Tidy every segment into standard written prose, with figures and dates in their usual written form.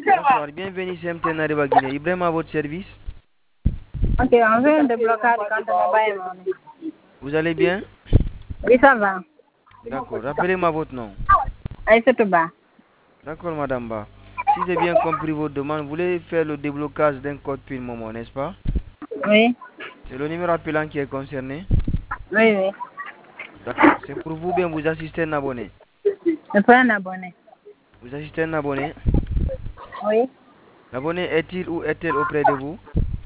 Bonsoir, bienvenue chez MTN Arriba Guinée. Ibrahim à votre service. Ok, on veut un déblocage de compte mobile money. Vous allez bien? Oui, ça va. D'accord. Rappelez-moi votre nom. Aïssatou Ba. D'accord, Madame Ba. Si j'ai bien compris votre demande, vous voulez faire le déblocage d'un code PIN Momo, n'est-ce pas? Oui, C'est le numéro appelant qui est concerné. oui, oui. D'accord. C'est pour vous bien vous assister un abonné. Je peux un abonné. Vous assistez un abonné. Oui. L'abonné est-il ou est-elle auprès de vous?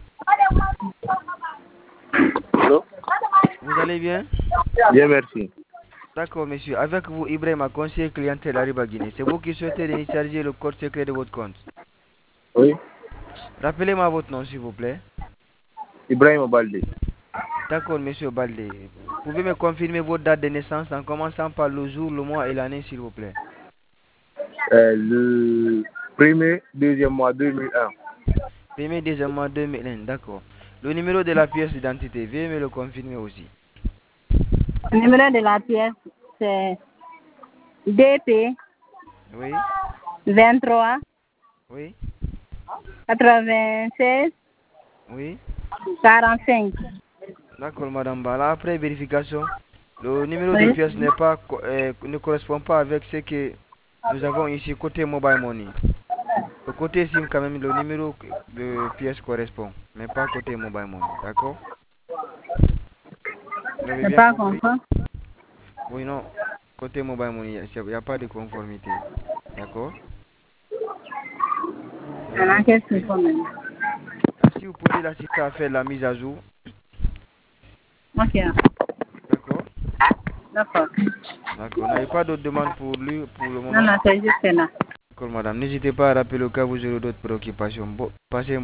Allô? Vous allez bien? Bien, merci. D'accord, monsieur. Avec vous, Ibrahim, conseiller clientèle Arriba Guinée. C'est vous qui souhaitez télécharger le code secret de votre compte. Oui, Rappelez-moi votre nom, s'il vous plaît. Ibrahim Balde. D'accord, monsieur Baldé. Vous pouvez me confirmer votre date de naissance en commençant par le jour, le mois et l'année, s'il vous plaît. Le premier, deuxième mois 2001. Premier, deuxième mois 2001, d'accord. Le numéro de la pièce d'identité, veuillez me le confirmer aussi. Le numéro de la pièce, c'est DP Oui, 23 oui, 96 oui. 45. D'accord, madame Bala. Après vérification, le numéro de Oui. pièce ne correspond pas avec ce que nous avons ici côté mobile money. Le côté SIM, quand même, le numéro de pièce correspond, mais pas côté mobile money. D'accord? Vous avez Je bien pas compris? comprendre. Oui, non. Côté mobile money, il n'y a pas de conformité. D'accord? Vous avez bien Alors, qu'est-ce qu'il compris? faut maintenant? Ah, si vous pouvez l'assister à faire la mise à jour. Ok, D'accord? d'accord. D'accord. Vous n'avez pas d'autres demandes pour lui pour le Non, moment? non, c'est juste là. D'accord, madame. N'hésitez pas à rappeler au cas où vous aurez d'autres préoccupations. Bon, passez